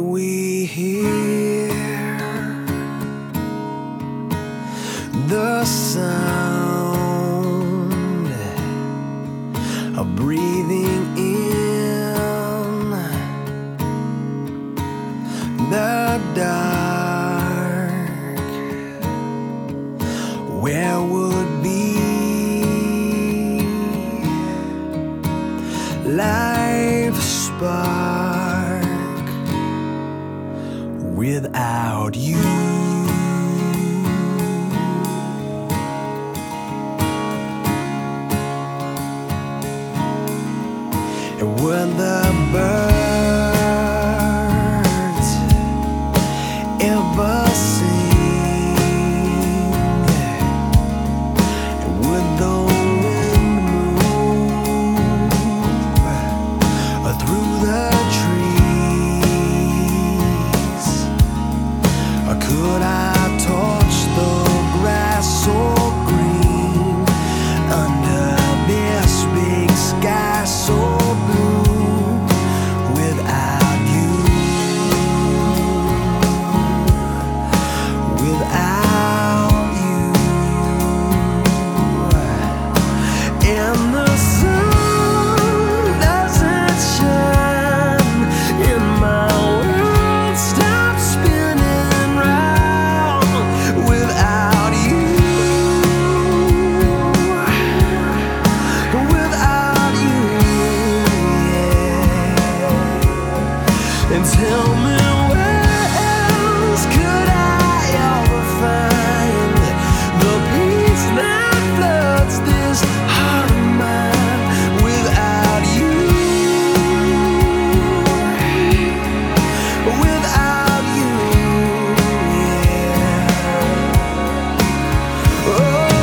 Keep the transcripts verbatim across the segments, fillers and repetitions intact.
we hear the sound of breathing in the dark, where would be life's spark without you? And would the birds ever sing? And would the wind move through the trees? Or could I touch the grass so green under this big sky so blue without you? Without you. And the sun doesn't shine in my world, stop spinning round without you. Without you, yeah. And tell me, where else could I ever find the peace that floods this heart of mine without you? Without you, yeah. Oh.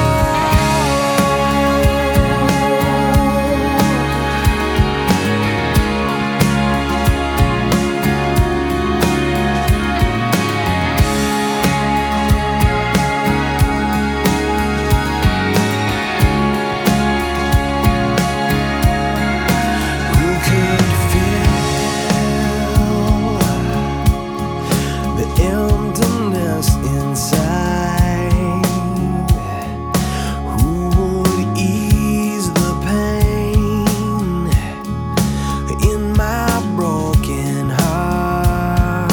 Who could fill the emptiness inside? Who would ease the pain in my broken heart?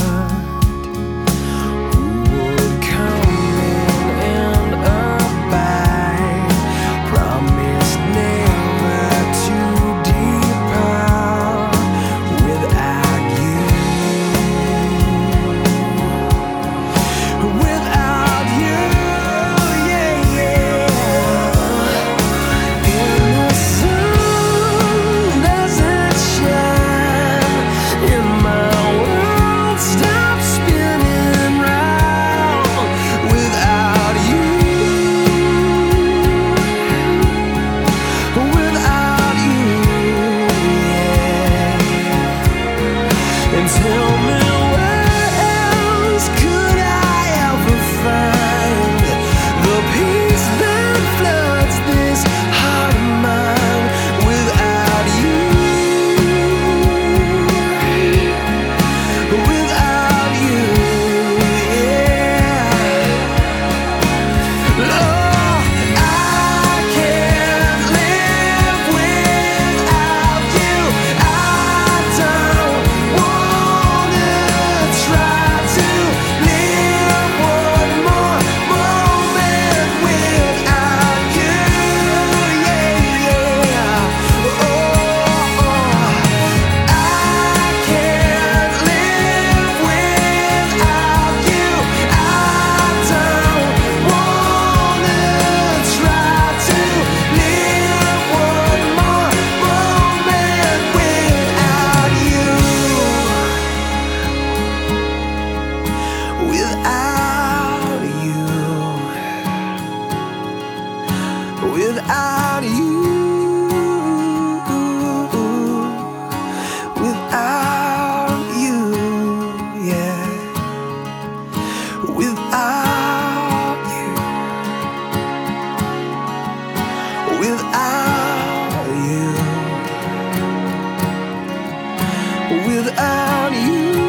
Who would come in and abide, promise never to depart without you? Without you, yeah, yeah. And the sun doesn't shine in my world, stop spinning round without you. Without you, yeah. And tell me, where else could I ever find the peace that floods this heart of mine without you? Without you, yeah. Lord, I can't live without you. I don't wanna try to live one more moment without you, yeah, yeah. Oh, I can't live without you. I don't wanna try to live one more moment without you. Without you. Without you. Without you, yeah. Without you. Without you. Without you.